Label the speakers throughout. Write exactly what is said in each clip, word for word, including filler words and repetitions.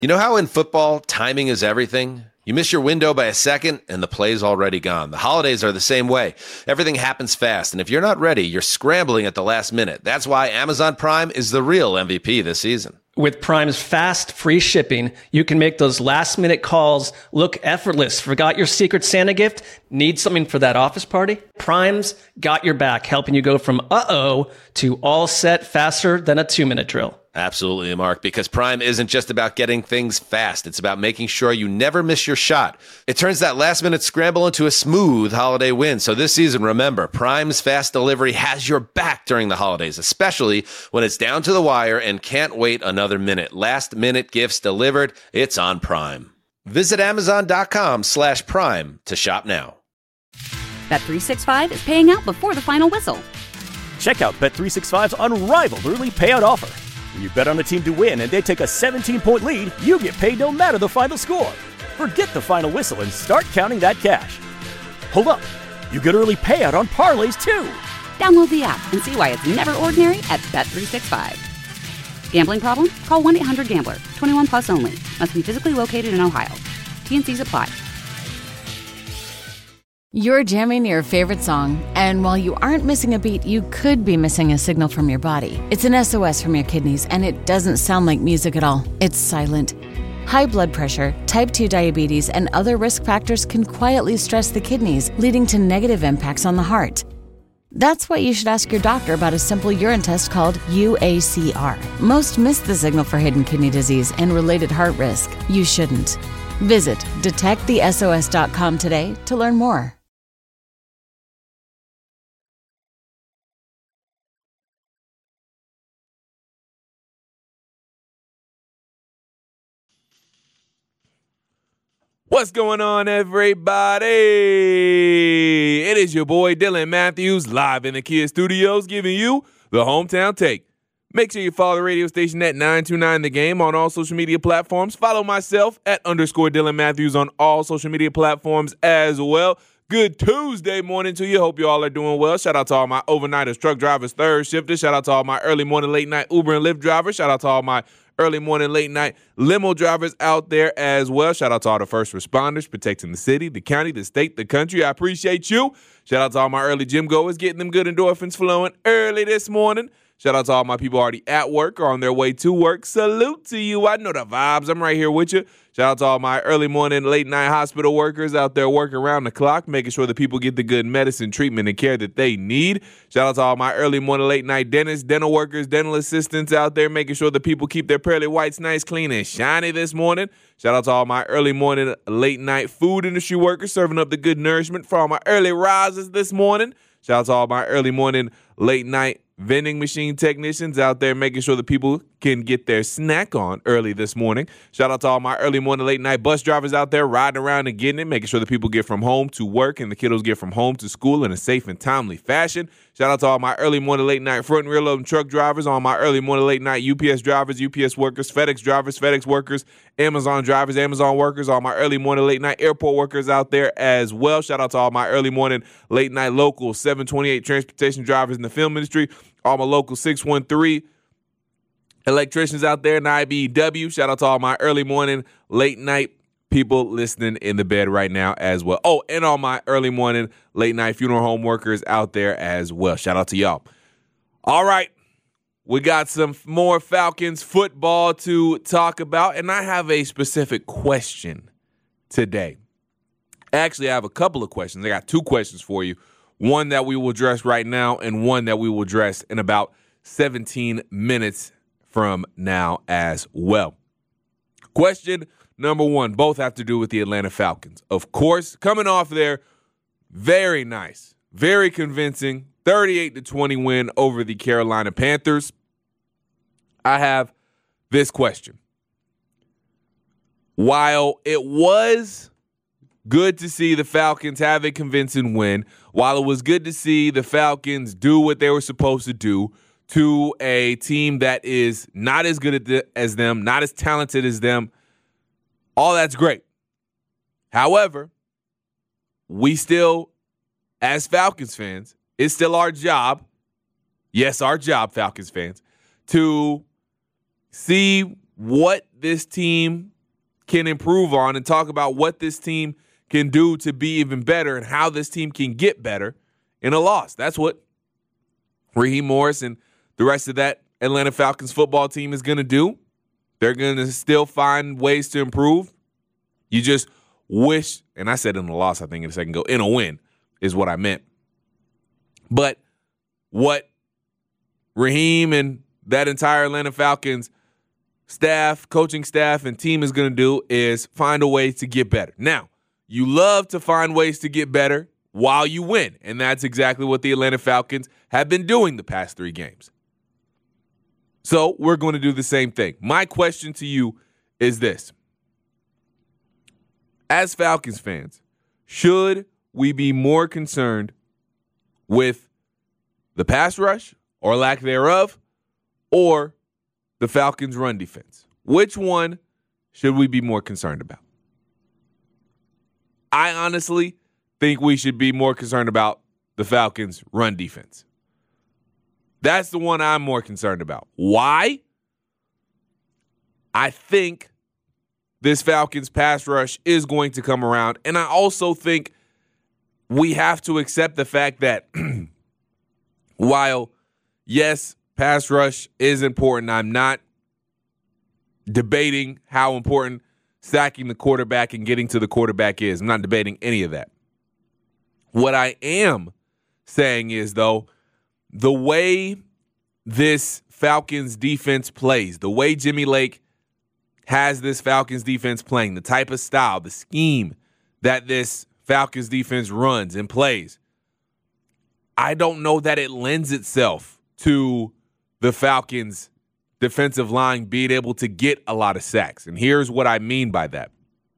Speaker 1: You know how in football, timing is everything? You miss your window by a second, and the play's already gone. The holidays are the same way. Everything happens fast, and if you're not ready, you're scrambling at the last minute. That's why Amazon Prime is the real M V P this season.
Speaker 2: With Prime's fast, free shipping, you can make those last-minute calls look effortless. Forgot your Secret Santa gift? Need something for that office party? Prime's got your back, helping you go from uh-oh to all set faster than a two-minute drill.
Speaker 1: Absolutely, Mark, because Prime isn't just about getting things fast. It's about making sure you never miss your shot. It turns that last-minute scramble into a smooth holiday win. So this season, remember, Prime's fast delivery has your back during the holidays, especially when it's down to the wire and can't wait another minute. Last-minute gifts delivered. It's on Prime. Visit Amazon.com slash Prime to shop now.
Speaker 3: Bet three sixty-five is paying out before the final whistle.
Speaker 4: Check out Bet three sixty-five's unrivaled early payout offer. When you bet on a team to win and they take a seventeen-point lead, you get paid no matter the final score. Forget the final whistle and start counting that cash. Hold up. You get early payout on parlays, too.
Speaker 3: Download the app and see why it's never ordinary at Bet three sixty-five. Gambling problem? Call one eight hundred gambler. twenty-one plus only. Must be physically located in Ohio. T N Cs apply.
Speaker 5: You're jamming your favorite song, and while you aren't missing a beat, you could be missing a signal from your body. It's an S O S from your kidneys, and it doesn't sound like music at all. It's silent. High blood pressure, type two diabetes, and other risk factors can quietly stress the kidneys, leading to negative impacts on the heart. That's why you should ask your doctor about a simple urine test called U A C R. Most miss the signal for hidden kidney disease and related heart risk. You shouldn't. Visit detect the S O S dot com today to learn more.
Speaker 6: What's going on, everybody? It is your boy Dylan Matthews live in the Kia Studios giving you the Hometown Take. Make sure you follow the radio station at nine two nine The Game on all social media platforms. Follow myself at underscore Dylan Matthews on all social media platforms as well. Good Tuesday morning to you. Hope you all are doing well. Shout out to all my overnighters, truck drivers, third shifters. Shout out to all my early morning, late night Uber and Lyft drivers. Shout out to all my early morning, late night limo drivers out there as well. Shout out to all the first responders protecting the city, the county, the state, the country. I appreciate you. Shout out to all my early gym goers getting them good endorphins flowing early this morning. Shout out to all my people already at work or on their way to work. Salute to you. I know the vibes. I'm right here with you. Shout out to all my early morning, late night hospital workers out there working around the clock, making sure that people get the good medicine, treatment, and care that they need. Shout out to all my early morning, late night dentists, dental workers, dental assistants out there, making sure that people keep their pearly whites nice, clean, and shiny this morning. Shout out to all my early morning, late night food industry workers, serving up the good nourishment for all my early risers this morning. Shout out to all my early morning, late night vending machine technicians out there making sure that people can get their snack on early this morning. Shout out to all my early morning, late night bus drivers out there riding around and getting it, making sure that people get from home to work and the kiddos get from home to school in a safe and timely fashion. Shout out to all my early morning, late night front and rear loading truck drivers, all my early morning, late night U P S drivers, U P S workers, FedEx drivers, FedEx workers, Amazon drivers, Amazon workers, all my early morning, late night airport workers out there as well. Shout out to all my early morning, late night local seven twenty-eight transportation drivers in the film industry, all my local six one three electricians out there in I B E W. Shout out to all my early morning, late night people listening in the bed right now as well. Oh, and all my early morning, late night funeral home workers out there as well. Shout out to y'all. All right. We got some more Falcons football to talk about, and I have a specific question today. Actually, I have a couple of questions. I got two questions for you. One that we will address right now and one that we will address in about seventeen minutes from now as well. Question number one, both have to do with the Atlanta Falcons. Of course, coming off there, very nice, very convincing, thirty-eight to twenty win over the Carolina Panthers. I have this question. While it was good to see the Falcons have a convincing win, while it was good to see the Falcons do what they were supposed to do to a team that is not as good at the, as them, not as talented as them, all that's great. However, we still, as Falcons fans, it's still our job, yes, our job, Falcons fans, to see what this team can improve on and talk about what this team can do to be even better and how this team can get better in a loss. That's what Raheem Morris and the rest of that Atlanta Falcons football team is going to do. They're going to still find ways to improve. You just wish, and I said in a loss, I think in a second ago, in a win is what I meant. But what Raheem and that entire Atlanta Falcons staff, coaching staff, and team is going to do is find a way to get better. Now, you love to find ways to get better while you win, and that's exactly what the Atlanta Falcons have been doing the past three games. So we're going to do the same thing. My question to you is this. As Falcons fans, should we be more concerned with the pass rush or lack thereof, or the Falcons' run defense? Which one should we be more concerned about? I honestly think we should be more concerned about the Falcons' run defense. That's the one I'm more concerned about. Why? I think this Falcons pass rush is going to come around, and I also think we have to accept the fact that while, yes, pass rush is important, I'm not debating how important sacking the quarterback and getting to the quarterback is. I'm not debating any of that. What I am saying is, though, the way this Falcons defense plays, the way Jimmy Lake has this Falcons defense playing, the type of style, the scheme that this Falcons defense runs and plays, I don't know that it lends itself to the Falcons defensive line being able to get a lot of sacks. And here's what I mean by that.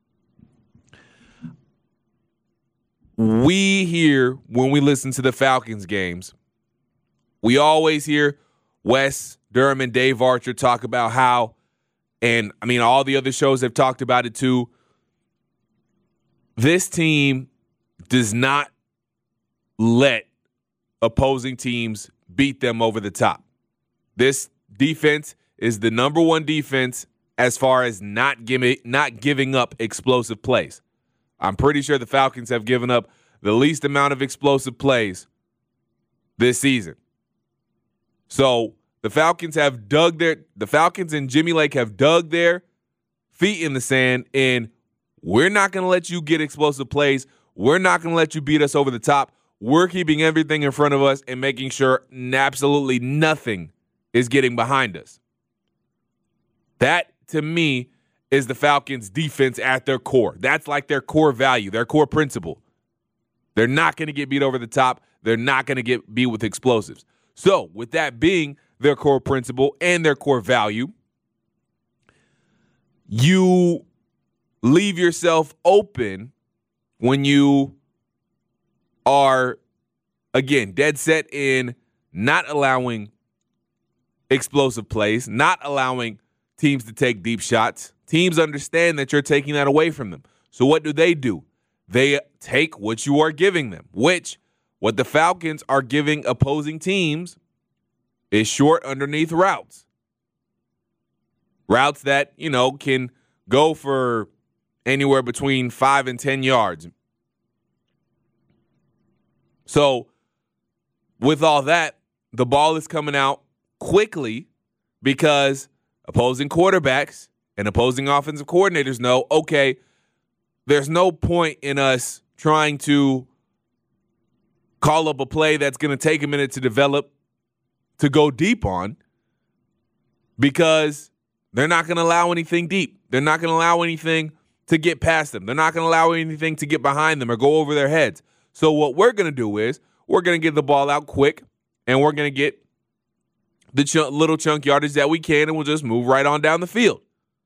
Speaker 6: We hear, when we listen to the Falcons games, we always hear Wes Durham and Dave Archer talk about how, and I mean, all the other shows have talked about it too, this team does not let opposing teams beat them over the top. This defense is the number one defense as far as not giving not giving up explosive plays. I'm pretty sure the Falcons have given up the least amount of explosive plays this season. So the Falcons have dug their the Falcons and Jimmy Lake have dug their feet in the sand, and we're not going to let you get explosive plays. We're not going to let you beat us over the top. We're keeping everything in front of us and making sure absolutely nothing is getting behind us. That, to me, is the Falcons' defense at their core. That's like their core value, their core principle. They're not going to get beat over the top. They're not going to get beat with explosives. So, with that being their core principle and their core value, you leave yourself open when you are, again, dead set in not allowing explosive plays, not allowing teams to take deep shots. Teams understand that you're taking that away from them. So what do they do? They take what you are giving them, which what the Falcons are giving opposing teams is short underneath routes. Routes that, you know, can go for anywhere between five and ten yards. So with all that, the ball is coming out quickly because opposing quarterbacks and opposing offensive coordinators know, okay, there's no point in us trying to call up a play that's going to take a minute to develop, to go deep on, because they're not going to allow anything deep. They're not going to allow anything to get past them. They're not going to allow anything to get behind them or go over their heads. So what we're going to do is we're going to get the ball out quick, and we're going to get the ch- little chunk yardage that we can, and we'll just move right on down the field.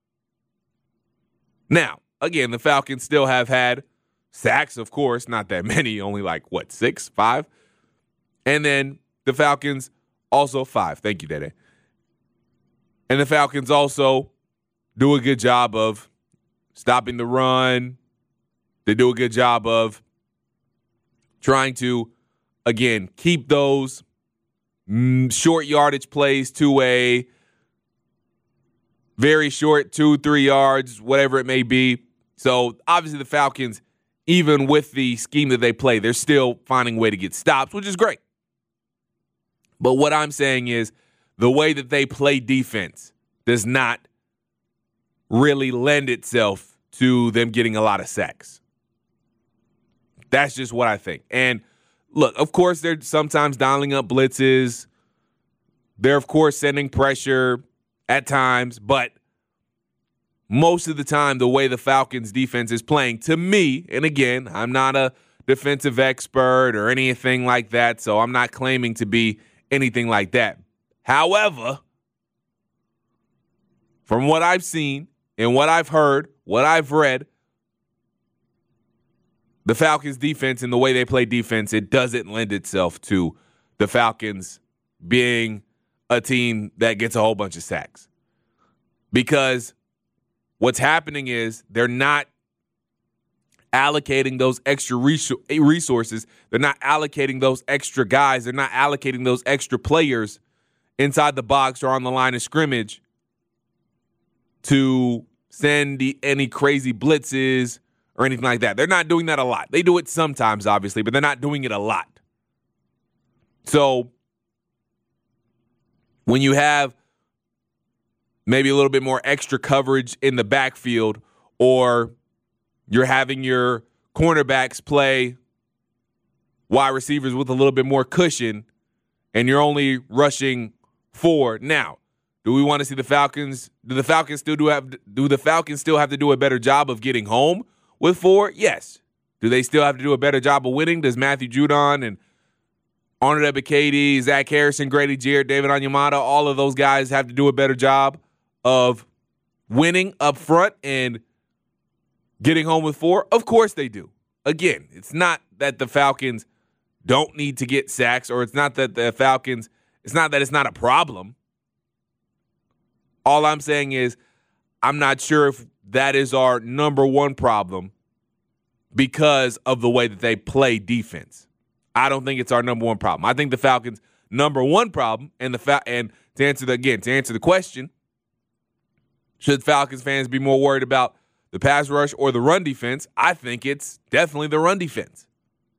Speaker 6: Now, again, the Falcons still have had sacks, of course, not that many, only like, what, six, five? And then the Falcons also five. Thank you, Dede. And the Falcons also do a good job of stopping the run. They do a good job of trying to, again, keep those mm, short yardage plays to a very short, two, three yards, whatever it may be. So obviously the Falcons, even with the scheme that they play, they're still finding a way to get stops, which is great. But what I'm saying is the way that they play defense does not really lend itself to them getting a lot of sacks. That's just what I think. And look, of course, they're sometimes dialing up blitzes. They're, of course, sending pressure at times. But most of the time, the way the Falcons defense is playing, to me, and again, I'm not a defensive expert or anything like that, so I'm not claiming to be anything like that. However, from what I've seen and what I've heard, what I've read, the Falcons defense and the way they play defense, it doesn't lend itself to the Falcons being a team that gets a whole bunch of sacks. Because what's happening is they're not allocating those extra resources. They're not allocating those extra guys. They're not allocating those extra players inside the box or on the line of scrimmage to send the, any crazy blitzes or anything like that. They're not doing that a lot. They do it sometimes, obviously, but they're not doing it a lot. So when you have maybe a little bit more extra coverage in the backfield, or you're having your cornerbacks play wide receivers with a little bit more cushion, and you're only rushing four. Now, do we want to see the Falcons? Do the Falcons still do have? Do the Falcons still have to do a better job of getting home with four? Yes. Do they still have to do a better job of winning? Does Matthew Judon and Arnold Ebiketie, Zach Harrison, Grady Jarrett, David Onyemata, all of those guys have to do a better job of winning up front and getting home with four? Of course they do. Again, it's not that the Falcons don't need to get sacks, or it's not that the Falcons, it's not that it's not a problem. All I'm saying is I'm not sure if that is our number one problem because of the way that they play defense. I don't think it's our number one problem. I think the Falcons' number one problem, and the fa- and to answer the again to answer the question, should Falcons fans be more worried about the pass rush or the run defense? I think it's definitely the run defense,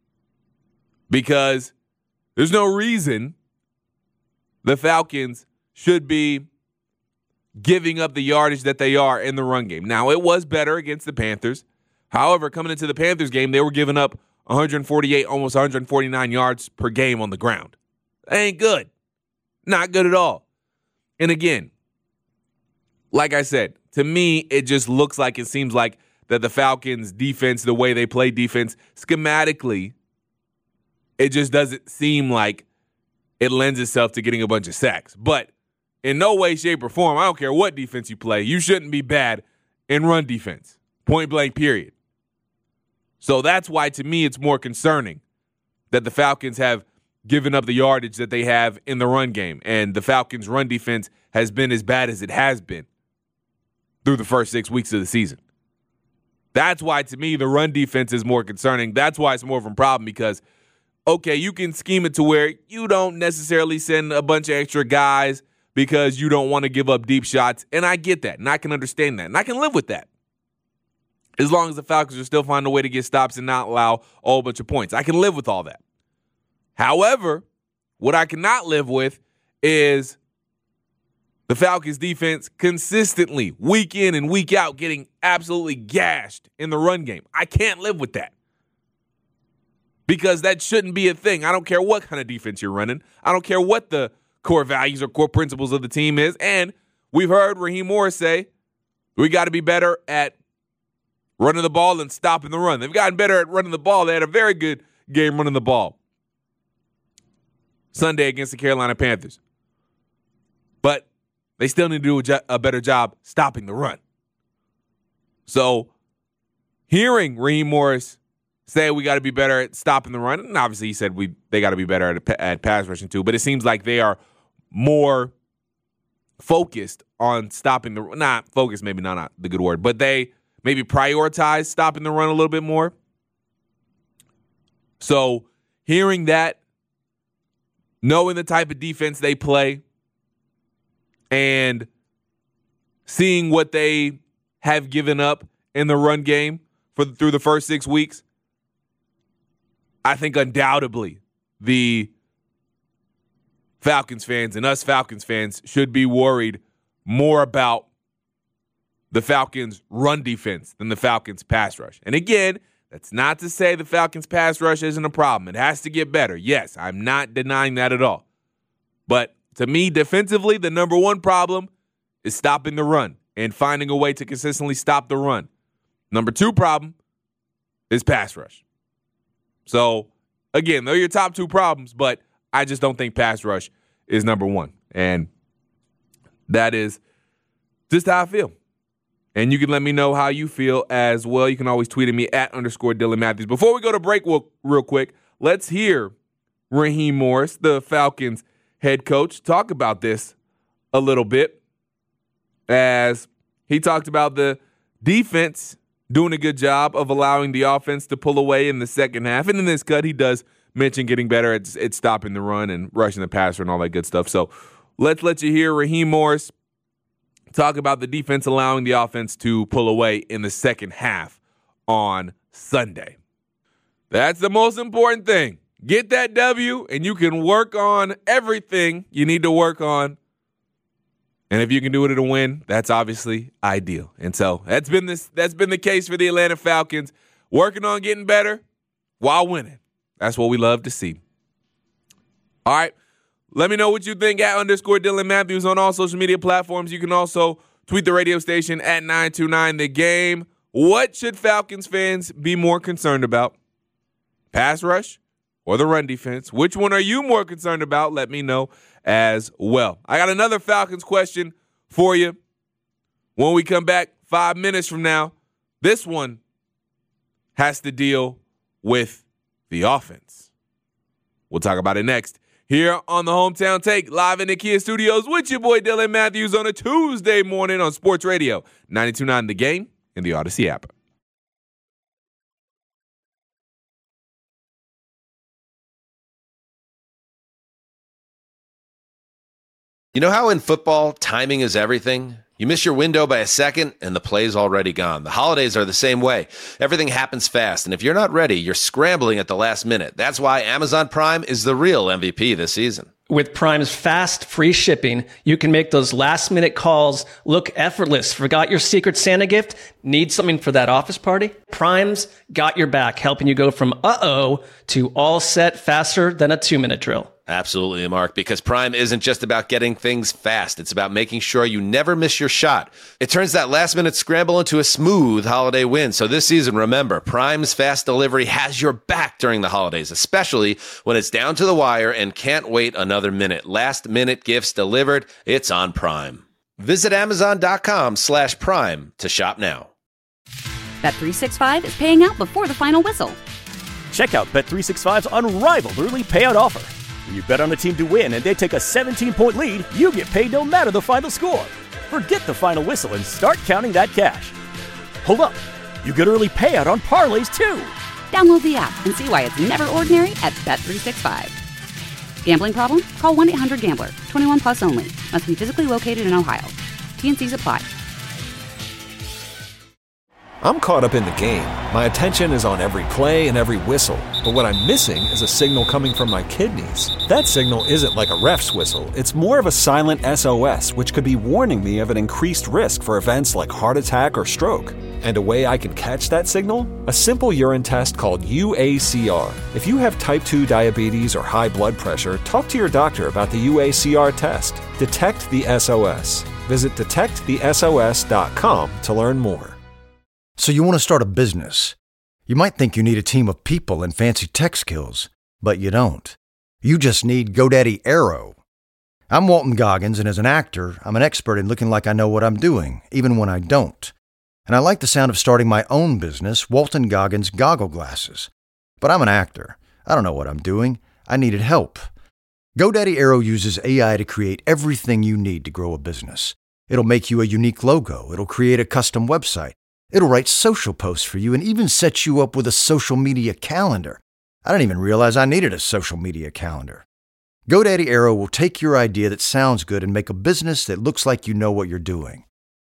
Speaker 6: because there's no reason the Falcons should be giving up the yardage that they are in the run game. Now, it was better against the Panthers. However, coming into the Panthers game, they were giving up one forty-eight, almost one forty-nine yards per game on the ground. That ain't good. Not good at all. And again, like I said, to me, it just looks like, it seems like that the Falcons' defense, the way they play defense, schematically, it just doesn't seem like it lends itself to getting a bunch of sacks. But in no way, shape, or form, I don't care what defense you play, you shouldn't be bad in run defense. Point blank, period. So that's why, to me, it's more concerning that the Falcons have given up the yardage that they have in the run game, and the Falcons' run defense has been as bad as it has been through the first six weeks of the season. That's why, to me, the run defense is more concerning. That's why it's more of a problem, because, okay, you can scheme it to where you don't necessarily send a bunch of extra guys because you don't want to give up deep shots, and I get that, and I can understand that, and I can live with that, as long as the Falcons are still finding a way to get stops and not allow a whole bunch of points. I can live with all that. However, what I cannot live with is the Falcons defense consistently, week in and week out, getting absolutely gashed in the run game. I can't live with that, because that shouldn't be a thing. I don't care what kind of defense you're running. I don't care what the core values or core principles of the team is. And we've heard Raheem Morris say, we got to be better at running the ball and stopping the run. They've gotten better at running the ball. They had a very good game running the ball Sunday against the Carolina Panthers. But they still need to do a, jo- a better job stopping the run. So hearing Raheem Morris say we got to be better at stopping the run, and obviously he said we they got to be better at, at pass rushing too, but it seems like they are more focused on stopping the run. Not focused, maybe not, not the good word, but they maybe prioritize stopping the run a little bit more. So hearing that, knowing the type of defense they play, and seeing what they have given up in the run game for through the first six weeks, I think undoubtedly the Falcons fans and us Falcons fans should be worried more about the Falcons' run defense than the Falcons' pass rush. And again, that's not to say the Falcons' pass rush isn't a problem. It has to get better. Yes, I'm not denying that at all. But to me, defensively, the number one problem is stopping the run and finding a way to consistently stop the run. Number two problem is pass rush. So, again, they're your top two problems, but I just don't think pass rush is number one. And that is just how I feel. And you can let me know how you feel as well. You can always tweet at me at underscore Dylan Matthews. Before we go to break real, real quick, let's hear Raheem Morris, the Falcons head coach, talk about this a little bit, as he talked about the defense doing a good job of allowing the offense to pull away in the second half. And in this cut, he does mention getting better at, at stopping the run and rushing the passer and all that good stuff. So let's let you hear Raheem Morris talk about the defense allowing the offense to pull away in the second half on Sunday. That's the most important thing. Get that W, and you can work on everything you need to work on. And if you can do it at a win, that's obviously ideal. And so that's been this. That's been the case for the Atlanta Falcons, working on getting better while winning. That's what we love to see. All right. Let me know what you think at underscore Dylan Matthews on all social media platforms. You can also tweet the radio station at nine two nine The Game. What should Falcons fans be more concerned about? Pass rush or the run defense? Which one are you more concerned about? Let me know as well. I got another Falcons question for you when we come back five minutes from now. This one has to deal with the offense. We'll talk about it next here on the Hometown Take, live in the Kia Studios with your boy Dylan Matthews on a Tuesday morning on Sports Radio ninety-two point nine The Game and the Odyssey app.
Speaker 1: You know how in football, timing is everything? You miss your window by a second, and the play's already gone. The holidays are the same way. Everything happens fast, and if you're not ready, you're scrambling at the last minute. That's why Amazon Prime is the real M V P this season.
Speaker 2: With Prime's fast, free shipping, you can make those last-minute calls look effortless. Forgot your Secret Santa gift? Need something for that office party? Prime's got your back, helping you go from uh-oh to all set faster than a two-minute drill.
Speaker 1: Absolutely, Mark, because Prime isn't just about getting things fast. It's about making sure you never miss your shot. It turns that last-minute scramble into a smooth holiday win. So this season, remember, Prime's fast delivery has your back during the holidays, especially when it's down to the wire and can't wait another minute. Last-minute gifts delivered, it's on Prime. Visit Amazon.com slash Prime to shop now.
Speaker 3: Bet three sixty-five is paying out before the final whistle.
Speaker 4: Check out Bet three sixty-five's unrivaled early payout offer. When you bet on a team to win and they take a seventeen-point lead, you get paid no matter the final score. Forget the final whistle and start counting that cash. Hold up. You get early payout on parlays, too.
Speaker 3: Download the app and see why it's never ordinary at Bet three sixty-five. Gambling problem? Call one eight hundred gambler. twenty-one plus only. Must be physically located in Ohio. T N Cs apply.
Speaker 7: I'm caught up in the game. My attention is on every play and every whistle. But what I'm missing is a signal coming from my kidneys. That signal isn't like a ref's whistle. It's more of a silent S O S, which could be warning me of an increased risk for events like heart attack or stroke. And a way I can catch that signal? A simple urine test called U A C R. If you have type two diabetes or high blood pressure, talk to your doctor about the U A C R test. Detect the S O S. Visit detect the S O S dot com to learn more.
Speaker 8: So you want to start a business. You might think you need a team of people and fancy tech skills, but you don't. You just need GoDaddy Aero. I'm Walton Goggins, and as an actor, I'm an expert in looking like I know what I'm doing, even when I don't. And I like the sound of starting my own business, Walton Goggins Goggle Glasses. But I'm an actor. I don't know what I'm doing. I needed help. GoDaddy Aero uses A I to create everything you need to grow a business. It'll make you a unique logo. It'll create a custom website. It'll write social posts for you and even set you up with a social media calendar. I didn't even realize I needed a social media calendar. GoDaddy Aero will take your idea that sounds good and make a business that looks like you know what you're doing.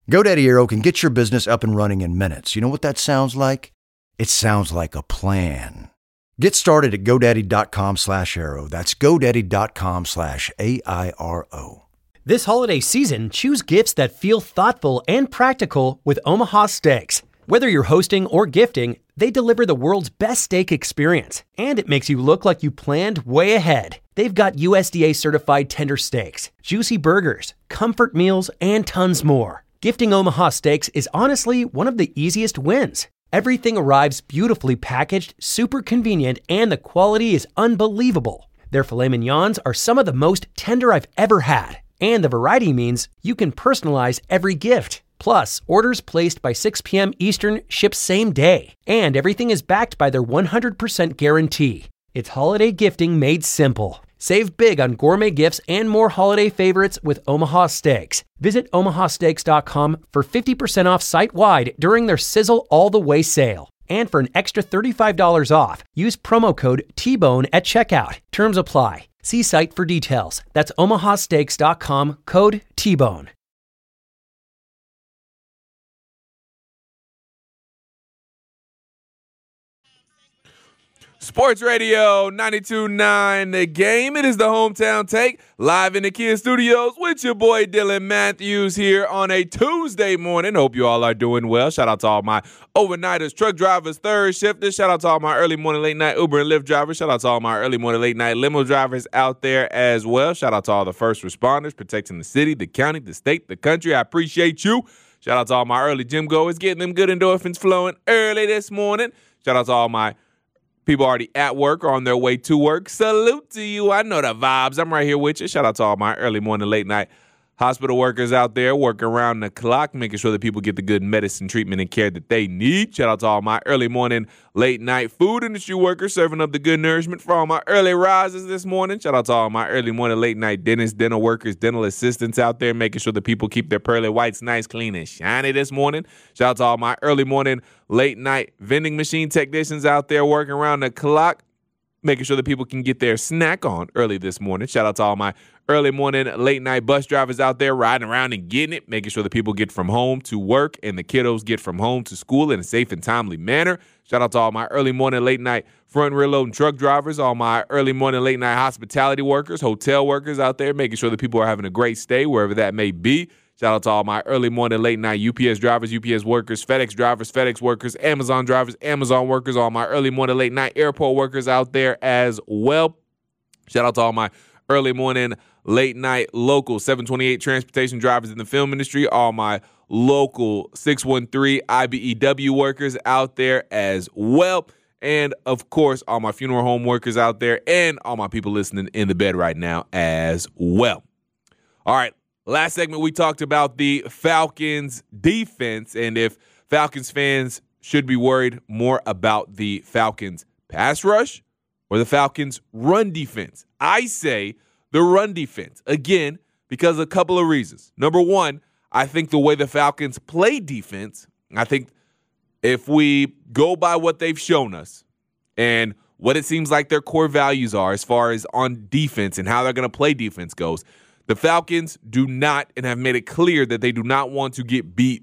Speaker 8: GoDaddy Aero can get your business up and running in minutes. You know what that sounds like? It sounds like a plan. Get started at GoDaddy.com slash Aero. That's GoDaddy.com slash A I R O.
Speaker 9: This holiday season, choose gifts that feel thoughtful and practical with Omaha Steaks. Whether you're hosting or gifting, they deliver the world's best steak experience, and it makes you look like you planned way ahead. They've got U S D A-certified tender steaks, juicy burgers, comfort meals, and tons more. Gifting Omaha Steaks is honestly one of the easiest wins. Everything arrives beautifully packaged, super convenient, and the quality is unbelievable. Their filet mignons are some of the most tender I've ever had, and the variety means you can personalize every gift. Plus, orders placed by six p.m. Eastern ship same day, and everything is backed by their one hundred percent guarantee. It's holiday gifting made simple. Save big on gourmet gifts and more holiday favorites with Omaha Steaks. Visit omaha steaks dot com for fifty percent off site-wide during their Sizzle All the Way sale. And for an extra thirty-five dollars off, use promo code T-Bone at checkout. Terms apply. See site for details. That's omaha steaks dot com, code T-Bone.
Speaker 6: Sports Radio ninety-two point nine The Game. It is the Hometown Take, live in the Kia Studios with your boy Dylan Matthews here on a Tuesday morning. Hope you all are doing well. Shout out to all my overnighters, truck drivers, third shifters. Shout out to all my early morning, late night Uber and Lyft drivers. Shout out to all my early morning, late night limo drivers out there as well. Shout out to all the first responders protecting the city, the county, the state, the country. I appreciate you. Shout out to all my early gym goers, getting them good endorphins flowing early this morning. Shout out to all my people already at work or on their way to work. Salute to you. I know the vibes. I'm right here with you. Shout out to all my early morning, late night hospital workers out there working around the clock, making sure that people get the good medicine, treatment, and care that they need. Shout out to all my early morning, late night food industry workers serving up the good nourishment for all my early risers this morning. Shout out to all my early morning, late night dentists, dental workers, dental assistants out there, making sure that people keep their pearly whites nice, clean, and shiny this morning. Shout out to all my early morning, late night vending machine technicians out there working around the clock, making sure that people can get their snack on early this morning. Shout out to all my early morning, late night bus drivers out there riding around and getting it, making sure that people get from home to work and the kiddos get from home to school in a safe and timely manner. Shout out to all my early morning, late night front and rear loading truck drivers, all my early morning, late night hospitality workers, hotel workers out there, making sure that people are having a great stay wherever that may be. Shout out to all my early morning, late night U P S drivers, U P S workers, FedEx drivers, FedEx workers, Amazon drivers, Amazon workers, all my early morning, late night airport workers out there as well. Shout out to all my early morning, late night local seven twenty-eight transportation drivers in the film industry, all my local six one three I B E W workers out there as well. And, of course, all my funeral home workers out there and all my people listening in the bed right now as well. All right. Last segment, we talked about the Falcons defense and if Falcons fans should be worried more about the Falcons pass rush or the Falcons run defense. I say the run defense, again, because of a couple of reasons. Number one, I think the way the Falcons play defense, I think if we go by what they've shown us and what it seems like their core values are as far as on defense and how they're going to play defense goes, the Falcons do not and have made it clear that they do not want to get beat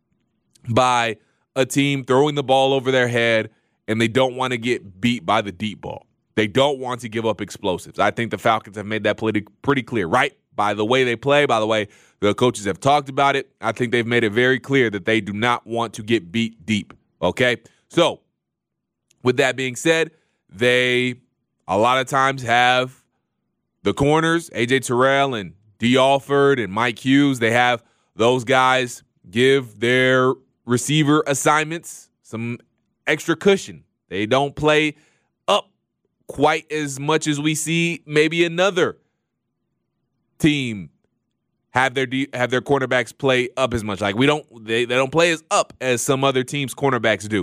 Speaker 6: by a team throwing the ball over their head, and they don't want to get beat by the deep ball. They don't want to give up explosives. I think the Falcons have made that pretty, pretty clear, right? By the way they play, by the way the coaches have talked about it, I think they've made it very clear that they do not want to get beat deep, okay? So, with that being said, they a lot of times have the corners, A J Terrell and D. Alford and Mike Hughes, they have those guys give their receiver assignments some extra cushion. They don't play up quite as much as we see maybe another team have their have their cornerbacks play up as much. Like we don't they, they don't play as up as some other teams' cornerbacks do.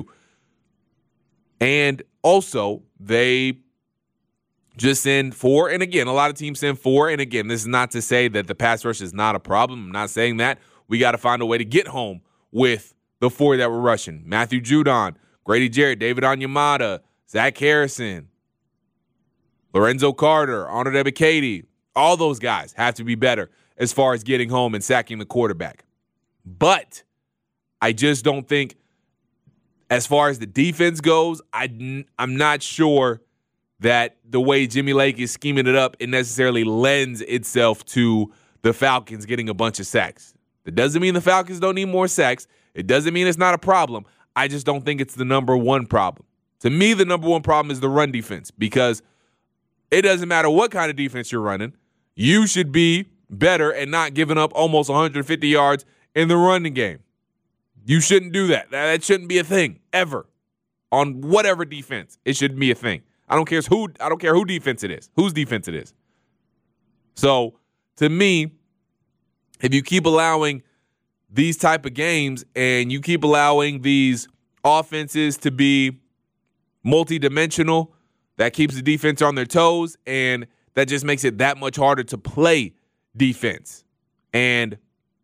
Speaker 6: And also, they just send four, and again, a lot of teams send four, and again, this is not to say that the pass rush is not a problem. I'm not saying that. We got to find a way to get home with the four that were rushing. Matthew Judon, Grady Jarrett, David Onyemata, Zach Harrison, Lorenzo Carter, Arnold Ebiketie. All those guys have to be better as far as getting home and sacking the quarterback. But I just don't think, as far as the defense goes, I, I'm not sure that the way Jimmy Lake is scheming it up, it necessarily lends itself to the Falcons getting a bunch of sacks. That doesn't mean the Falcons don't need more sacks. It doesn't mean it's not a problem. I just don't think it's the number one problem. To me, the number one problem is the run defense, because it doesn't matter what kind of defense you're running. You should be better at not giving up almost one hundred fifty yards in the running game. You shouldn't do that. That shouldn't be a thing ever on whatever defense. It shouldn't be a thing. I don't care who. I don't care who defense it is. Whose defense it is. So to me, if you keep allowing these type of games and you keep allowing these offenses to be multidimensional, that keeps the defense on their toes, and that just makes it that much harder to play defense. And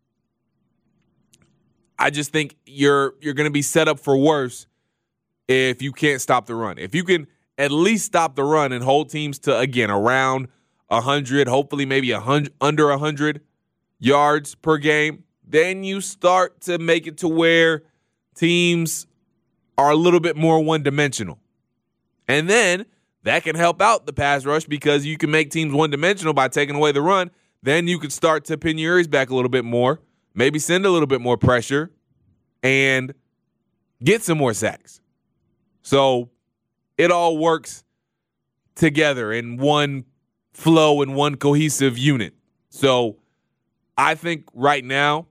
Speaker 6: I just think you're you're going to be set up for worse if you can't stop the run. If you can at least stop the run and hold teams to, again, around one hundred, hopefully maybe one hundred, under one hundred yards per game, then you start to make it to where teams are a little bit more one-dimensional. And then that can help out the pass rush, because you can make teams one-dimensional by taking away the run. Then you could start to pin your ears back a little bit more, maybe send a little bit more pressure, and get some more sacks. So it all works together in one flow and one cohesive unit. So I think right now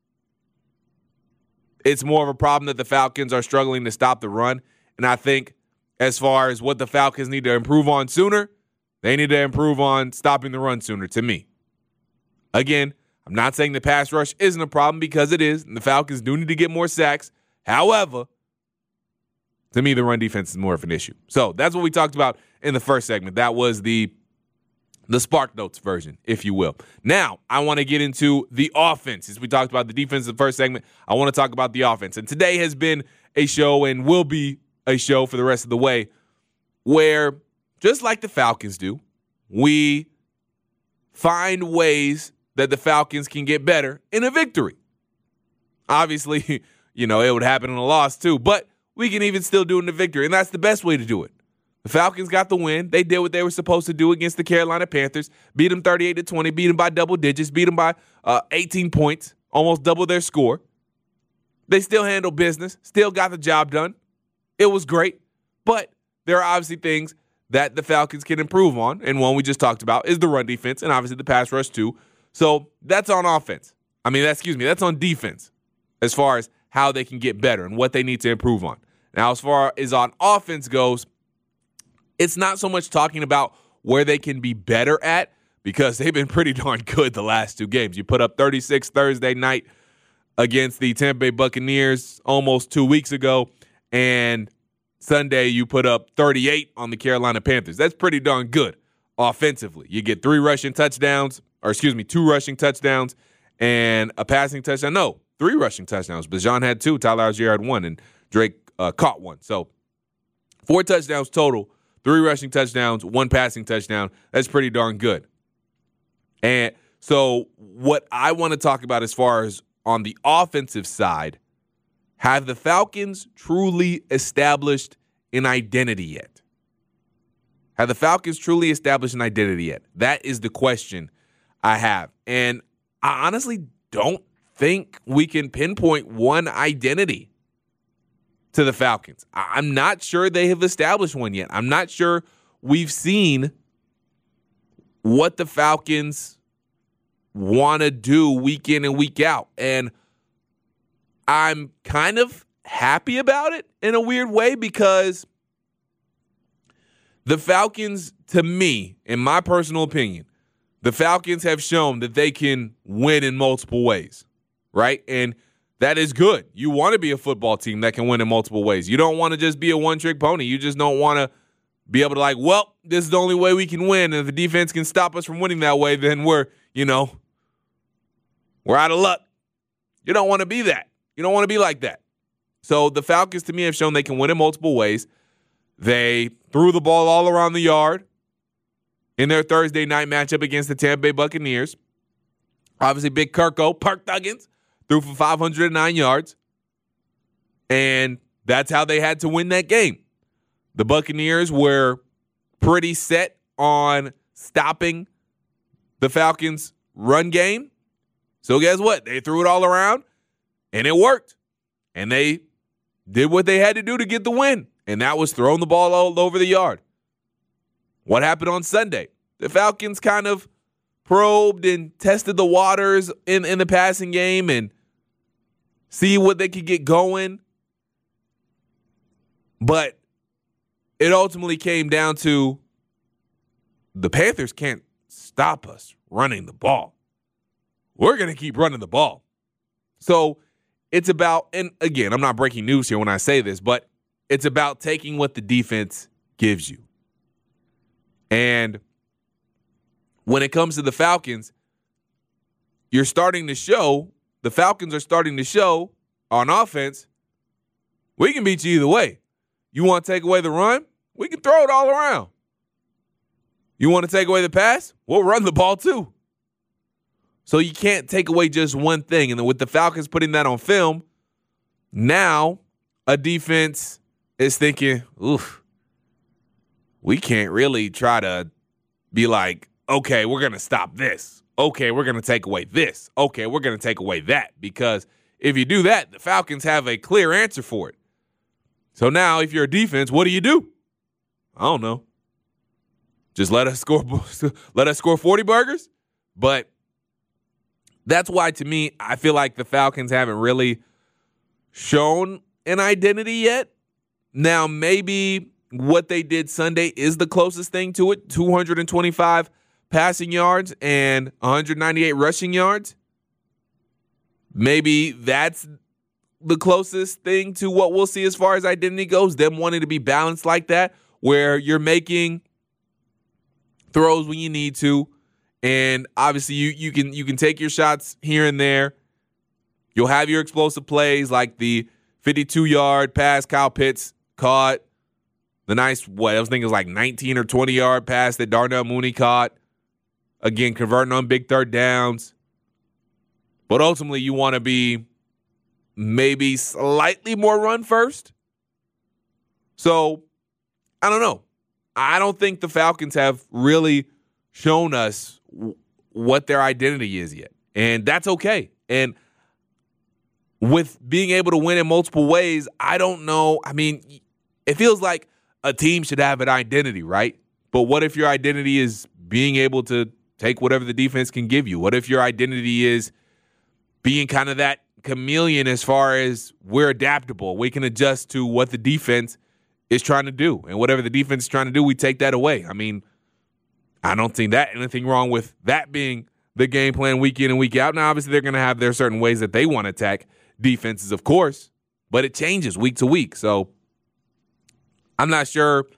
Speaker 6: it's more of a problem that the Falcons are struggling to stop the run. And I think as far as what the Falcons need to improve on sooner, they need to improve on stopping the run sooner, to me. Again, I'm not saying the pass rush isn't a problem, because it is, and the Falcons do need to get more sacks. However, to me, the run defense is more of an issue. So that's what we talked about in the first segment. That was the, the Spark Notes version, if you will. Now, I want to get into the offense. As we talked about the defense in the first segment, I want to talk about the offense. And today has been a show, and will be a show for the rest of the way, where, just like the Falcons do, we find ways that the Falcons can get better in a victory. Obviously, you know, it would happen in a loss too, but we can even still do it in a victory, and that's the best way to do it. The Falcons got the win. They did what they were supposed to do against the Carolina Panthers, beat them thirty-eight to twenty, beat them by double digits, beat them by uh, eighteen points, almost double their score. They still handled business, still got the job done. It was great, but there are obviously things that the Falcons can improve on, and one we just talked about is the run defense, and obviously the pass rush too. So that's on offense. I mean, that's, excuse me, that's on defense as far as how they can get better and what they need to improve on. Now, as far as on offense goes, it's not so much talking about where they can be better at, because they've been pretty darn good the last two games. You put up thirty-six Thursday night against the Tampa Bay Buccaneers almost two weeks ago, and Sunday you put up thirty-eight on the Carolina Panthers. That's pretty darn good offensively. You get three rushing touchdowns, or excuse me, two rushing touchdowns and a passing touchdown. No, three rushing touchdowns. Bijan had two, Tyler Algier had one, and Drake uh, caught one. So four touchdowns total, three rushing touchdowns, one passing touchdown. That's pretty darn good. And so what I want to talk about as far as on the offensive side, have the Falcons truly established an identity yet? Have the Falcons truly established an identity yet? That is the question I have. And I honestly don't think we can pinpoint one identity to the Falcons. I'm not sure they have established one yet. I'm not sure we've seen what the Falcons want to do week in and week out. And I'm kind of happy about it in a weird way, because the Falcons, to me, in my personal opinion, the Falcons have shown that they can win in multiple ways, right? And that is good. You want to be a football team that can win in multiple ways. You don't want to just be a one-trick pony. You just don't want to be able to like, well, this is the only way we can win, and if the defense can stop us from winning that way, then we're, you know, we're out of luck. You don't want to be that. You don't want to be like that. So the Falcons, to me, have shown they can win in multiple ways. They threw the ball all around the yard in their Thursday night matchup against the Tampa Bay Buccaneers. Obviously, Big Kirko, Kirk Thuggins, threw for five hundred nine yards, and that's how they had to win that game. The Buccaneers were pretty set on stopping the Falcons' run game. So guess what? They threw it all around, and it worked. And they did what they had to do to get the win, and that was throwing the ball all over the yard. What happened on Sunday? The Falcons kind of probed and tested the waters in, in the passing game and see what they could get going. But it ultimately came down to the Panthers can't stop us running the ball. We're going to keep running the ball. So it's about, and again, I'm not breaking news here when I say this, but it's about taking what the defense gives you. And when it comes to the Falcons, you're starting to show, the Falcons are starting to show on offense, we can beat you either way. You want to take away the run? We can throw it all around. You want to take away the pass? We'll run the ball too. So you can't take away just one thing. And then with the Falcons putting that on film, now a defense is thinking, oof, we can't really try to be like, okay, we're going to stop this. Okay, we're going to take away this. Okay, we're going to take away that. Because if you do that, the Falcons have a clear answer for it. So now if you're a defense, what do you do? I don't know. Just let us score let us score forty burgers? But that's why, to me, I feel like the Falcons haven't really shown an identity yet. Now, maybe what they did Sunday is the closest thing to it. two hundred twenty-five passing yards and one hundred ninety-eight rushing yards. Maybe that's the closest thing to what we'll see as far as identity goes. Them wanting to be balanced like that, where you're making throws when you need to. And obviously you you can you can take your shots here and there. You'll have your explosive plays like the fifty-two-yard pass Kyle Pitts caught. The nice, what I was thinking it was like nineteen or twenty-yard pass that Darnell Mooney caught. Again, converting on big third downs. But ultimately you want to be maybe slightly more run first. So, I don't know. I don't think the Falcons have really shown us what their identity is yet. And that's okay. And with being able to win in multiple ways, I don't know. I mean, it feels like a team should have an identity, right? But what if your identity is being able to take whatever the defense can give you? What if your identity is being kind of that chameleon as far as we're adaptable? We can adjust to what the defense is trying to do. And whatever the defense is trying to do, we take that away. I mean, I don't think that anything wrong with that being the game plan week in and week out. Now, obviously, they're going to have their certain ways that they want to attack defenses, of course, but it changes week to week. So I'm not sure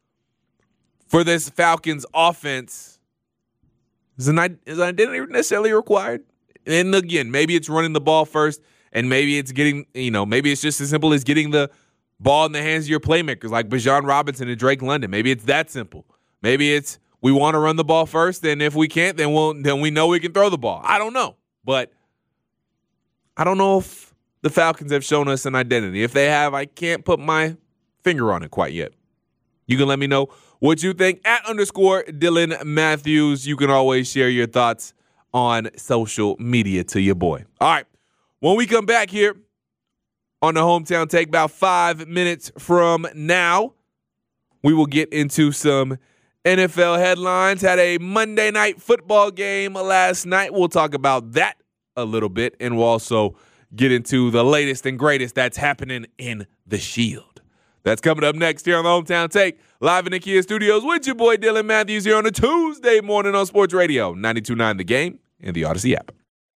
Speaker 6: for this Falcons offense, is an, is an identity necessarily required? And again, maybe it's running the ball first, and maybe it's getting, you know, maybe it's just as simple as getting the ball in the hands of your playmakers like Bijan Robinson and Drake London. Maybe it's that simple. Maybe it's we want to run the ball first, and if we can't, then we'll then we know we can throw the ball. I don't know. But I don't know if the Falcons have shown us an identity. If they have, I can't put my finger on it quite yet. You can let me know what you think at underscore Dylan Matthews. You can always share your thoughts on social media to your boy. All right. When we come back here on the Hometown Take, about five minutes from now, we will get into some N F L headlines. Had a Monday Night Football game last night. We'll talk about that a little bit, and we'll also get into the latest and greatest that's happening in the Shield. That's coming up next here on the Hometown Take, live in the Kia Studios with your boy Dylan Matthews here on a Tuesday morning on Sports Radio ninety-two point nine The Game and the Odyssey app.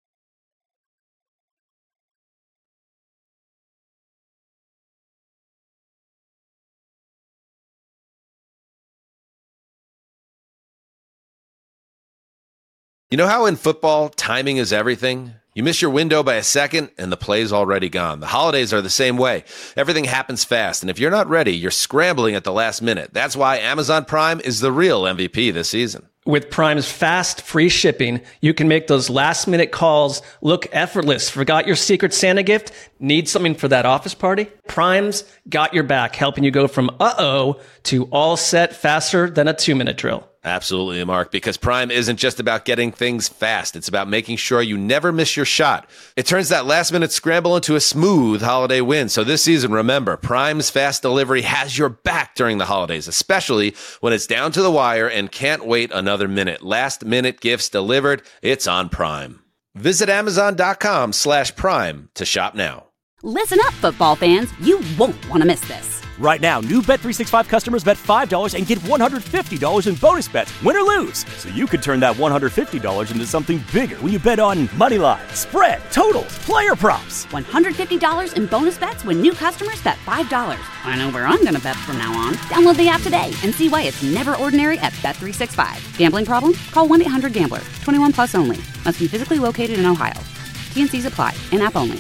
Speaker 1: You know how in football, timing is everything? You miss your window by a second, and the play's already gone. The holidays are the same way. Everything happens fast, and if you're not ready, you're scrambling at the last minute. That's why Amazon Prime is the real M V P this season.
Speaker 2: With Prime's fast, free shipping, you can make those last-minute calls look effortless. Forgot your Secret Santa gift? Need something for that office party? Prime's got your back, helping you go from uh-oh to all set faster than a two-minute drill.
Speaker 1: Absolutely, Mark, because Prime isn't just about getting things fast. It's about making sure you never miss your shot. It turns that last-minute scramble into a smooth holiday win. So this season, remember, Prime's fast delivery has your back during the holidays, especially when it's down to the wire and can't wait another minute. Last-minute gifts delivered. It's on Prime. Visit Amazon.com slash Prime to shop now.
Speaker 3: Listen up, football fans. You won't want to miss this.
Speaker 4: Right now, new Bet three sixty-five customers bet five dollars and get one hundred fifty dollars in bonus bets, win or lose. So you could turn that one hundred fifty dollars into something bigger when you bet on money line, spread, totals, player props.
Speaker 3: one hundred fifty dollars in bonus bets when new customers bet five dollars. I know where I'm going to bet from now on. Download the app today and see why it's never ordinary at Bet three sixty-five. Gambling problem? Call one eight hundred gambler. twenty-one plus only. Must be physically located in Ohio. T and C's apply. In-app only.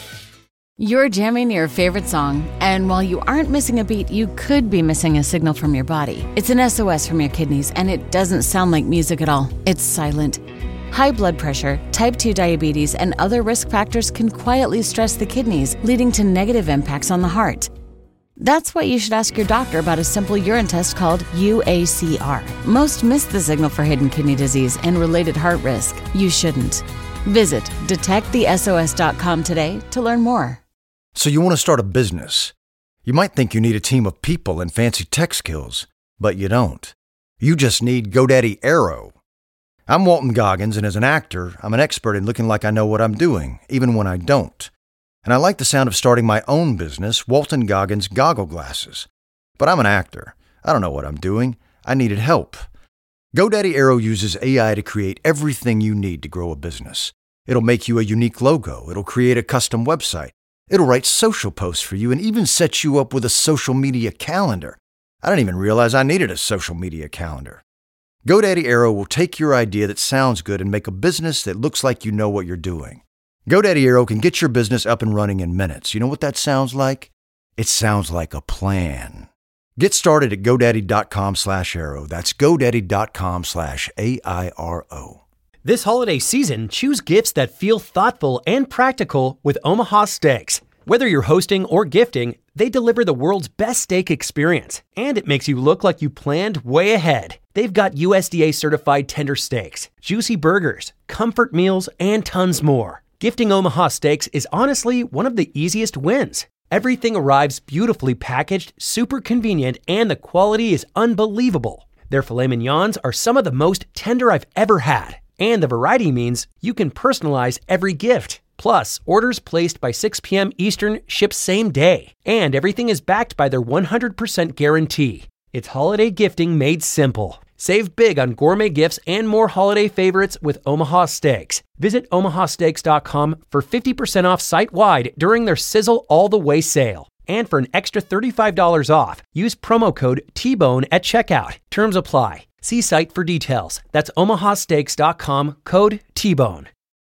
Speaker 5: You're jamming your favorite song, and while you aren't missing a beat, you could be missing a signal from your body. It's an S O S from your kidneys, and it doesn't sound like music at all. It's silent. High blood pressure, type two diabetes, and other risk factors can quietly stress the kidneys, leading to negative impacts on the heart. That's why you should ask your doctor about a simple urine test called U A C R. Most miss the signal for hidden kidney disease and related heart risk. You shouldn't. Visit detect the S O S dot com today to learn more.
Speaker 8: So you want to start a business. You might think you need a team of people and fancy tech skills, but you don't. You just need GoDaddy Aero. I'm Walton Goggins, and as an actor, I'm an expert in looking like I know what I'm doing, even when I don't. And I like the sound of starting my own business, Walton Goggins Goggle Glasses. But I'm an actor. I don't know what I'm doing. I needed help. GoDaddy Aero uses A I to create everything you need to grow a business. It'll make you a unique logo. It'll create a custom website. It'll write social posts for you and even set you up with a social media calendar. I didn't even realize I needed a social media calendar. GoDaddy Aero will take your idea that sounds good and make a business that looks like you know what you're doing. GoDaddy Aero can get your business up and running in minutes. You know what that sounds like? It sounds like a plan. Get started at GoDaddy.com slash Aero. That's GoDaddy.com slash A I R O.
Speaker 9: This holiday season, choose gifts that feel thoughtful and practical with Omaha Steaks. Whether you're hosting or gifting, they deliver the world's best steak experience, and it makes you look like you planned way ahead. They've got U S D A-certified tender steaks, juicy burgers, comfort meals, and tons more. Gifting Omaha Steaks is honestly one of the easiest wins. Everything arrives beautifully packaged, super convenient, and the quality is unbelievable. Their filet mignons are some of the most tender I've ever had. And the variety means you can personalize every gift. Plus, orders placed by six p.m. Eastern ship same day. And everything is backed by their one hundred percent guarantee. It's holiday gifting made simple. Save big on gourmet gifts and more holiday favorites with Omaha Steaks. Visit Omaha Steaks dot com for fifty percent off site-wide during their Sizzle All the Way sale. And for an extra thirty-five dollars off, use promo code T Bone at checkout. Terms apply. See site for details. That's Omaha Steaks dot com, code T Bone.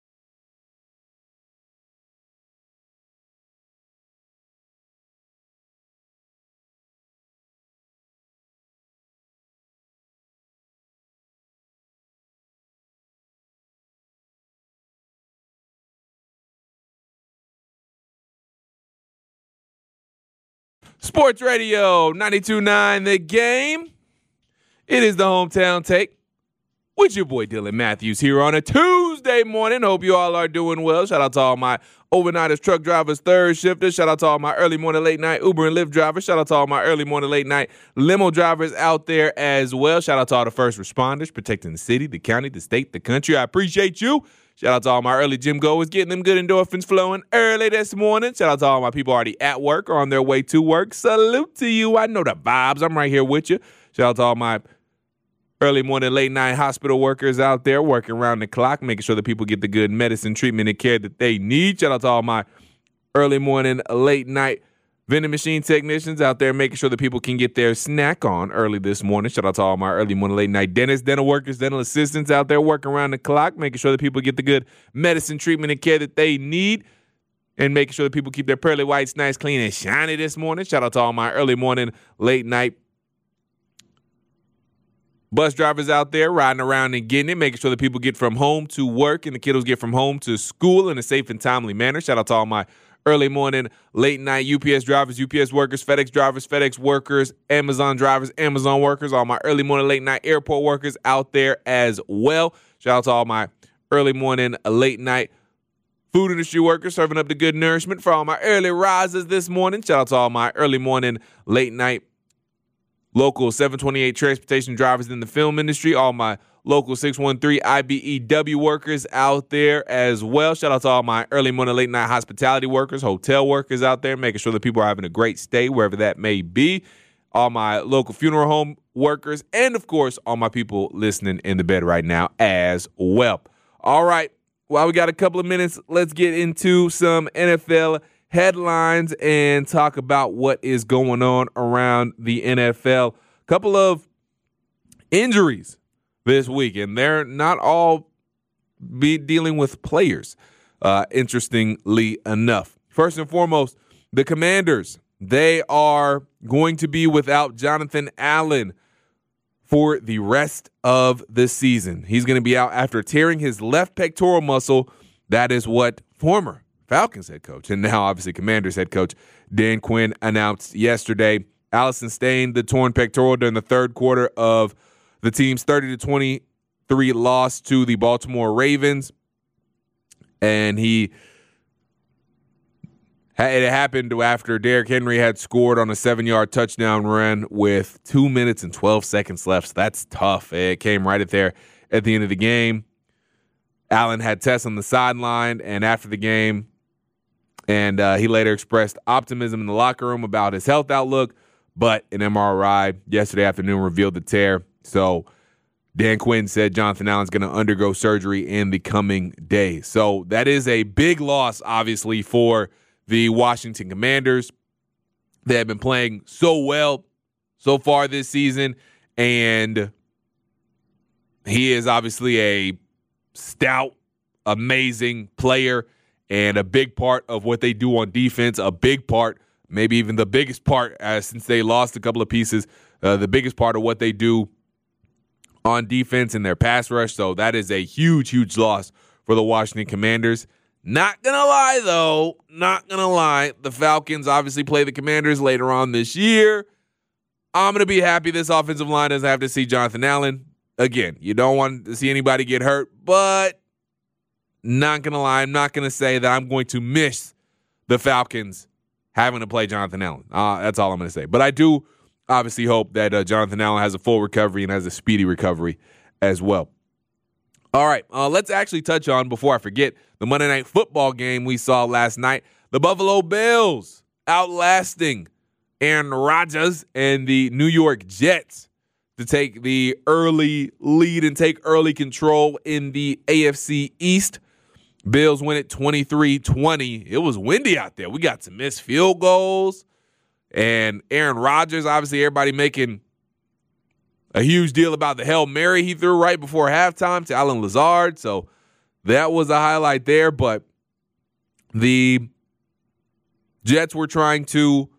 Speaker 6: Sports Radio ninety-two point nine The Game. It is the Hometown Take with your boy Dylan Matthews here on a Tuesday morning. Hope you all are doing well. Shout out to all my overnighters, truck drivers, third shifters. Shout out to all my early morning, late night Uber and Lyft drivers. Shout out to all my early morning, late night limo drivers out there as well. Shout out to all the first responders protecting the city, the county, the state, the country. I appreciate you. Shout out to all my early gym goers getting them good endorphins flowing early this morning. Shout out to all my people already at work or on their way to work. Salute to you. I know the vibes. I'm right here with you. Shout out to all my early morning, late night hospital workers out there working around the clock, making sure that people get the good medicine, treatment, and care that they need. Shout out to all my early morning, late night vending machine technicians out there making sure that people can get their snack on early this morning. Shout out to all my early morning, late night dentists, dental workers, dental assistants out there working around the clock, making sure that people get the good medicine, treatment, and care that they need, and making sure that people keep their pearly whites nice, clean, and shiny this morning. Shout out to all my early morning, late night bus drivers out there riding around and getting it, making sure that people get from home to work and the kiddos get from home to school in a safe and timely manner. Shout out to all my early morning, late night U P S drivers, U P S workers, FedEx drivers, FedEx workers, Amazon drivers, Amazon workers, all my early morning, late night airport workers out there as well. Shout out to all my early morning, late night food industry workers serving up the good nourishment for all my early risers this morning. Shout out to all my early morning, late night local seven twenty-eight transportation drivers in the film industry, all my local six one three I B E W workers out there as well. Shout out to all my early morning, late night hospitality workers, hotel workers out there, making sure that people are having a great stay wherever that may be. All my local funeral home workers, and of course, all my people listening in the bed right now as well. All right, while we got a couple of minutes, let's get into some N F L headlines and talk about what is going on around the N F L. A couple of injuries this week, and they're not all be dealing with players, uh, interestingly enough. First and foremost, the Commanders, they are going to be without Jonathan Allen for the rest of the season. He's going to be out after tearing his left pectoral muscle. That is what former Falcons head coach, and now obviously Commanders head coach, Dan Quinn announced yesterday. Allen sustained the torn pectoral during the third quarter of the team's thirty to twenty-three loss to the Baltimore Ravens. And he it happened after Derrick Henry had scored on a seven-yard touchdown run with two minutes and twelve seconds left. So that's tough. It came right at there at the end of the game. Allen had tests on the sideline, and after the game, and uh, he later expressed optimism in the locker room about his health outlook, but an M R I yesterday afternoon revealed the tear. So Dan Quinn said Jonathan Allen's going to undergo surgery in the coming days. So that is a big loss, obviously, for the Washington Commanders. They have been playing so well so far this season, and he is obviously a stout, amazing player and a big part of what they do on defense, a big part, maybe even the biggest part, uh, since they lost a couple of pieces, uh, the biggest part of what they do on defense in their pass rush. So that is a huge, huge loss for the Washington Commanders. Not going to lie, though, not going to lie. The Falcons obviously play the Commanders later on this year. I'm going to be happy this offensive line doesn't have to see Jonathan Allen. Again, you don't want to see anybody get hurt, but not going to lie, I'm not going to say that I'm going to miss the Falcons having to play Jonathan Allen. Uh, that's all I'm going to say. But I do obviously hope that uh, Jonathan Allen has a full recovery and has a speedy recovery as well. All right, uh, let's actually touch on, before I forget, the Monday Night Football game we saw last night. The Buffalo Bills outlasting Aaron Rodgers and the New York Jets to take the early lead and take early control in the A F C East. Bills win it twenty-three twenty. It was windy out there. We got some missed field goals. And Aaron Rodgers, obviously everybody making a huge deal about the Hail Mary he threw right before halftime to Allen Lazard. So that was a highlight there. But the Jets were trying to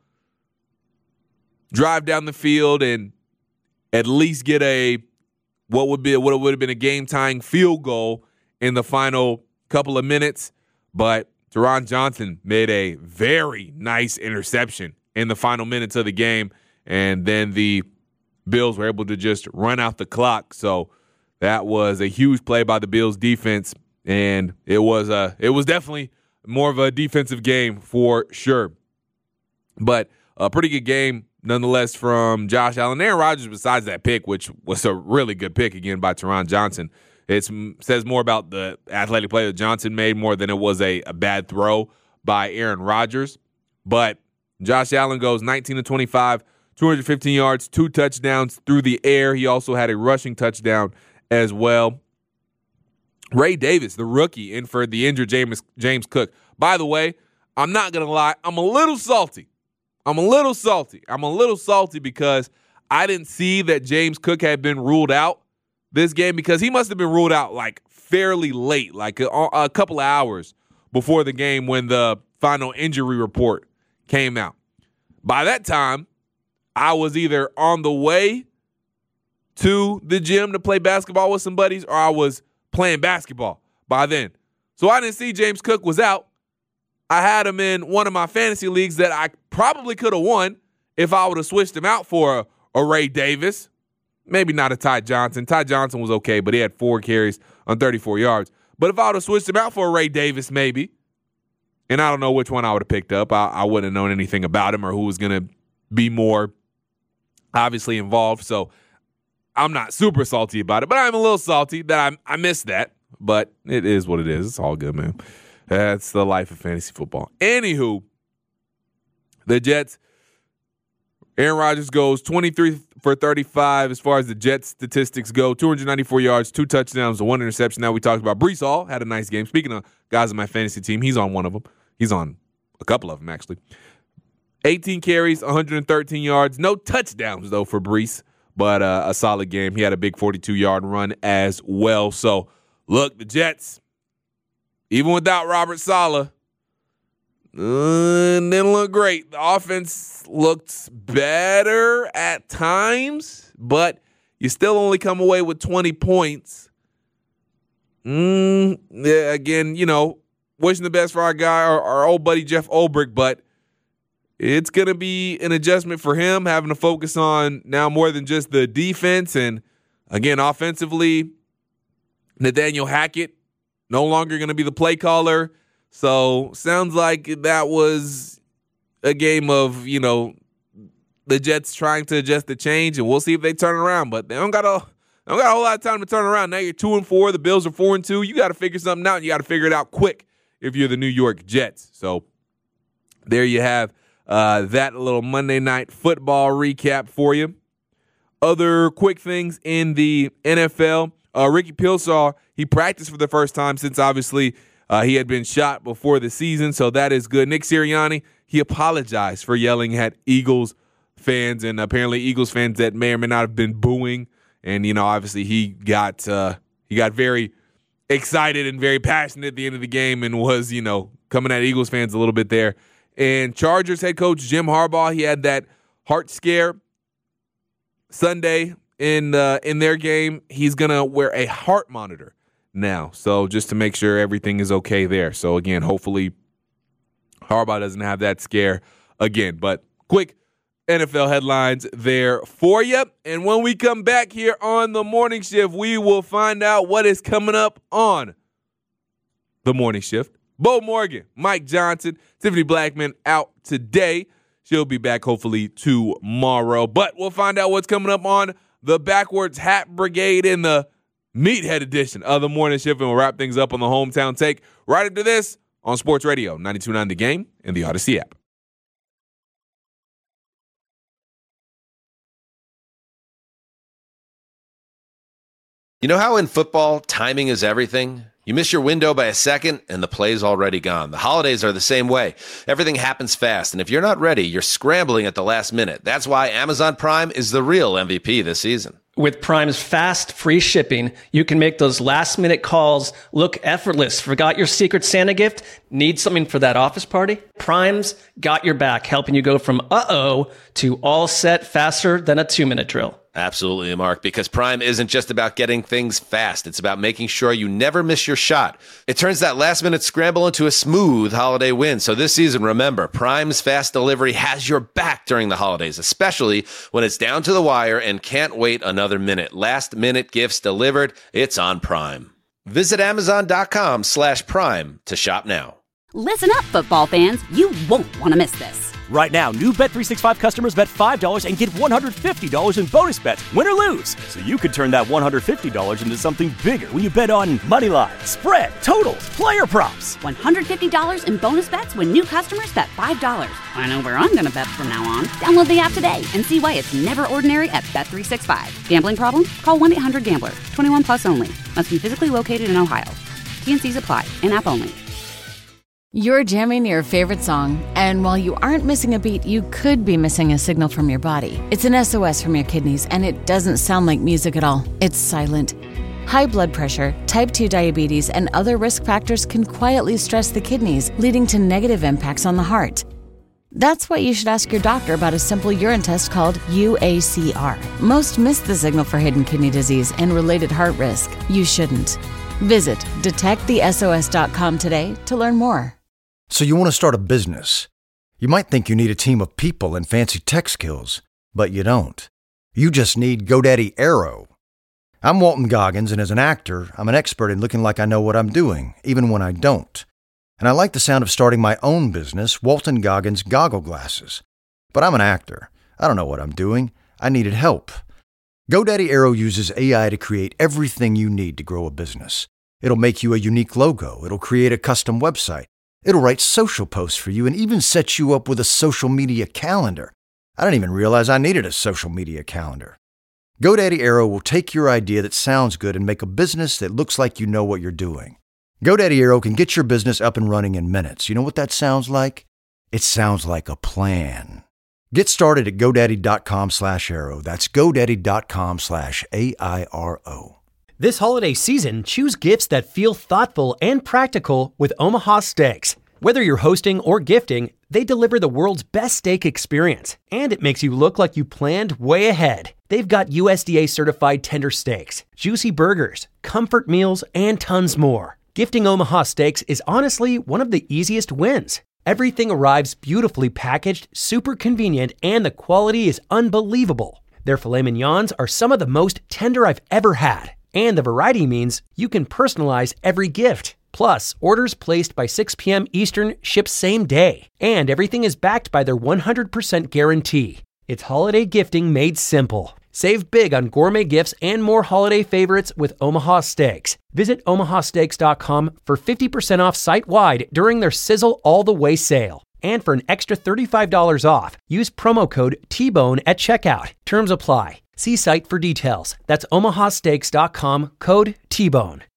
Speaker 6: drive down the field and at least get a what would be what would have been a game-tying field goal in the final couple of minutes. But Teron Johnson made a very nice interception in the final minutes of the game, and then the Bills were able to just run out the clock. So that was a huge play by the Bills defense, and it was a it was definitely more of a defensive game for sure. But a pretty good game nonetheless from Josh Allen. Aaron Rodgers, besides that pick, which was a really good pick again by Teron Johnson, it says more about the athletic play that Johnson made more than it was a, a bad throw by Aaron Rodgers. But Josh Allen goes nineteen to twenty-five, two hundred fifteen yards, two touchdowns through the air. He also had a rushing touchdown as well. Ray Davis, the rookie, in for the injured James, James Cook. By the way, I'm not going to lie, I'm a little salty. I'm a little salty. I'm a little salty because I didn't see that James Cook had been ruled out this game, because he must have been ruled out like fairly late, like a, a couple of hours before the game when the final injury report came out. By that time, I was either on the way to the gym to play basketball with some buddies, or I was playing basketball by then. So I didn't see James Cook was out. I had him in one of my fantasy leagues that I probably could have won if I would have switched him out for a, a Ray Davis. Maybe not a Ty Johnson. Ty Johnson was okay, but he had four carries on thirty-four yards. But if I would have switched him out for a Ray Davis, maybe, and I don't know which one I would have picked up. I, I wouldn't have known anything about him or who was going to be more obviously involved. So I'm not super salty about it, but I'm a little salty that I, I missed that. But it is what it is. It's all good, man. That's the life of fantasy football. Anywho, the Jets, Aaron Rodgers goes twenty-three for thirty-five as far as the Jets statistics go. two hundred ninety-four yards, two touchdowns, one interception. Now we talked about Breece Hall. Had a nice game. Speaking of guys on my fantasy team, he's on one of them. He's on a couple of them, actually. eighteen carries, one hundred thirteen yards. No touchdowns, though, for Breece, but uh, a solid game. He had a big forty-two-yard run as well. So, look, the Jets, even without Robert Saleh, uh, didn't look great. The offense looked better at times, but you still only come away with twenty points. Mm, yeah, again, you know, wishing the best for our guy, our, our old buddy Jeff Ulbrich, but it's going to be an adjustment for him, having to focus on now more than just the defense. And, again, offensively, Nathaniel Hackett no longer going to be the play caller. So sounds like that was a game of, you know, the Jets trying to adjust the change, and we'll see if they turn around. But they don't got a, they don't got a whole lot of time to turn around. Now you're two and four. The Bills are four and two. You got to figure something out, and you got to figure it out quick if you're the New York Jets. So there you have uh, that little Monday Night Football recap for you. Other quick things in the N F L. Uh, Ricky Pearsall, he practiced for the first time since obviously uh, he had been shot before the season, so that is good. Nick Sirianni, he apologized for yelling at Eagles fans, and apparently Eagles fans that may or may not have been booing. And, you know, obviously he got uh, he got very excited and very passionate at the end of the game and was, you know, coming at Eagles fans a little bit there. And Chargers head coach Jim Harbaugh, he had that heart scare Sunday in uh, in their game. He's going to wear a heart monitor now, so just to make sure everything is okay there. So, again, hopefully Harbaugh doesn't have that scare again. But quick N F L headlines there for you. And when we come back here on the Morning Shift, we will find out what is coming up on the Morning Shift. Bo Morgan, Mike Johnson, Tiffany Blackman out today. She'll be back hopefully tomorrow. But we'll find out what's coming up on the Backwards Hat Brigade in the Meathead edition of the Morning Shift. And we'll wrap things up on the Hometown Take right after this on Sports Radio ninety-two point nine The Game and the Odyssey app.
Speaker 1: You know how in football, timing is everything? You miss your window by a second, and the play's already gone. The holidays are the same way. Everything happens fast, and if you're not ready, you're scrambling at the last minute. That's why Amazon Prime is the real M V P this season.
Speaker 2: With Prime's fast, free shipping, you can make those last-minute calls look effortless. Forgot your Secret Santa gift? Need something for that office party? Prime's got your back, helping you go from uh-oh to all set faster than a two-minute drill.
Speaker 1: Absolutely, Mark, because Prime isn't just about getting things fast. It's about making sure you never miss your shot. It turns that last-minute scramble into a smooth holiday win. So this season, remember, Prime's fast delivery has your back during the holidays, especially when it's down to the wire and can't wait another minute. Last-minute gifts delivered. It's on Prime. Visit Amazon.com slash Prime to shop now.
Speaker 3: Listen up, football fans. You won't want to miss this.
Speaker 4: Right now, new Bet three sixty-five customers bet five dollars and get one hundred fifty dollars in bonus bets, win or lose. So you could turn that one hundred fifty dollars into something bigger when you bet on money line, spread, totals, player props.
Speaker 3: one hundred fifty dollars in bonus bets when new customers bet five dollars. I know where I'm going to bet from now on. Download the app today and see why it's never ordinary at Bet three sixty-five. Gambling problem? Call one eight hundred gambler. twenty-one plus only. Must be physically located in Ohio. T and C's apply. In-app only.
Speaker 5: You're jamming your favorite song, and while you aren't missing a beat, you could be missing a signal from your body. It's an S O S from your kidneys, and it doesn't sound like music at all. It's silent. High blood pressure, type two diabetes, and other risk factors can quietly stress the kidneys, leading to negative impacts on the heart. That's why you should ask your doctor about a simple urine test called U A C R. Most miss the signal for hidden kidney disease and related heart risk. You shouldn't. Visit detect the S O S dot com today to learn more.
Speaker 8: So you want to start a business. You might think you need a team of people and fancy tech skills, but you don't. You just need GoDaddy Aero. I'm Walton Goggins, and as an actor, I'm an expert in looking like I know what I'm doing, even when I don't. And I like the sound of starting my own business, Walton Goggins Goggle Glasses. But I'm an actor. I don't know what I'm doing. I needed help. GoDaddy Aero uses A I to create everything you need to grow a business. It'll make you a unique logo. It'll create a custom website. It'll write social posts for you and even set you up with a social media calendar. I didn't even realize I needed a social media calendar. GoDaddy Aero will take your idea that sounds good and make a business that looks like you know what you're doing. GoDaddy Aero can get your business up and running in minutes. You know what that sounds like? It sounds like a plan. Get started at GoDaddy.com slash Aero. That's GoDaddy.com slash A I R O.
Speaker 9: This holiday season, choose gifts that feel thoughtful and practical with Omaha Steaks. Whether you're hosting or gifting, they deliver the world's best steak experience, and it makes you look like you planned way ahead. They've got U S D A-certified tender steaks, juicy burgers, comfort meals, and tons more. Gifting Omaha Steaks is honestly one of the easiest wins. Everything arrives beautifully packaged, super convenient, and the quality is unbelievable. Their filet mignons are some of the most tender I've ever had. And the variety means you can personalize every gift. Plus, orders placed by six p.m. Eastern ship same day. And everything is backed by their one hundred percent guarantee. It's holiday gifting made simple. Save big on gourmet gifts and more holiday favorites with Omaha Steaks. Visit omaha steaks dot com for fifty percent off site-wide during their Sizzle All the Way sale. And for an extra thirty-five dollars off, use promo code T-Bone at checkout. Terms apply. See site for details. That's omaha steaks dot com, code T-Bone.